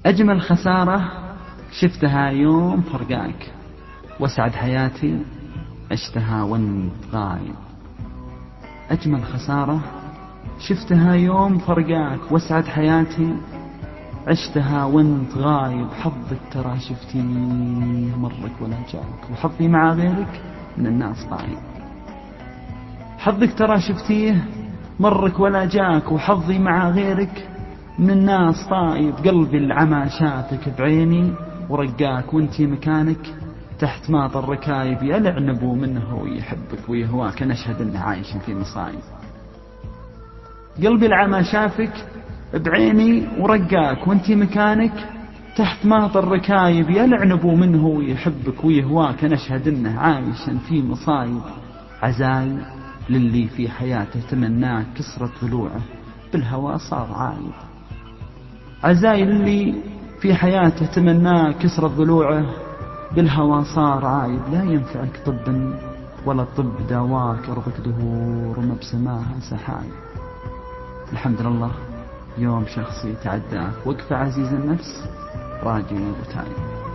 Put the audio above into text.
أجمل خسارة شفتها يوم فرقاك، واسعد حياتي عشتها وانت غايب. أجمل خسارة شفتها يوم فرقاك، واسعد حياتي عشتها وانت غايب. حظك ترى شفتيه مرك ولا جاك، وحظي مع غيرك من الناس طايب. حظك ترى شفتيه مرك ولا جاك، وحظي مع غيرك من الناس طايب. قلبي العمى شافك بعيني ورقاك، وانتي مكانك تحت ماط الركايب. يا لعنبو منه يحبك ويهواك، نشهد انه عايش في مصايب. قلبي العمى شافك بعيني ورقاك، وانتي مكانك تحت ماط الركايب. يا لعنبو منه يحبك ويهواك، نشهد انه عايش في مصايب. عزاي للي في حياته تمناه كسرت ضلوعه، بالهوى صار عايب. عزاي للي في حياته تمناه كسرت ضلوعه، بالهوى صار عايب. لا ينفعك طب ولا الطب داواك، أرضك دهور وما بسماها سحايب. الحمد لله يوم شخصي تعداك، وقف عزيز النفس راجي وتايب.